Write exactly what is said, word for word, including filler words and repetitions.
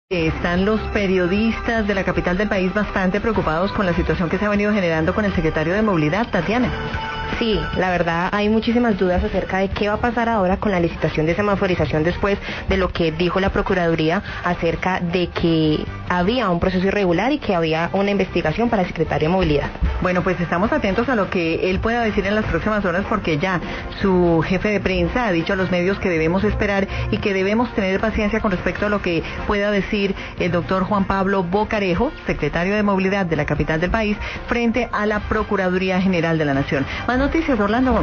Están los periodistas de la capital del país bastante preocupados con la situación que se ha venido generando con el secretario de Movilidad, Tatiana. Sí, la verdad hay muchísimas dudas acerca de qué va a pasar ahora con la licitación de semaforización después de lo que dijo la Procuraduría acerca de que había un proceso irregular y que había una investigación para el secretario de Movilidad. Bueno, pues estamos atentos a lo que él pueda decir en las próximas horas, porque ya su jefe de prensa ha dicho a los medios que debemos esperar y que debemos tener paciencia con respecto a lo que pueda decir el doctor Juan Pablo Bocarejo, secretario de Movilidad de la capital del país, frente a la Procuraduría General de la Nación. Más noticias, Orlando.